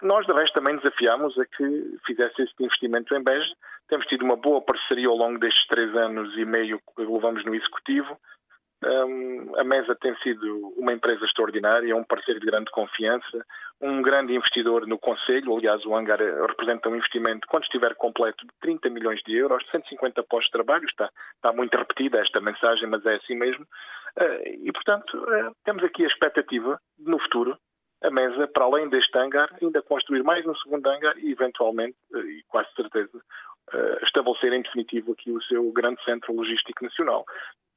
Nós, de resto, também desafiámos a que fizesse esse investimento em Beja. Temos tido uma boa parceria ao longo destes 3 anos e meio que levamos no Executivo. A Mesa tem sido uma empresa extraordinária, um parceiro de grande confiança, um grande investidor no Conselho. Aliás, o hangar representa um investimento, quando estiver completo, de 30 milhões de euros, 150 postos de trabalho. Está muito repetida esta mensagem, mas é assim mesmo. E, portanto, temos aqui a expectativa de, no futuro, a Mesa, para além deste hangar, ainda construir mais um segundo hangar e, eventualmente, e quase certeza, estabelecer em definitivo aqui o seu grande centro logístico nacional.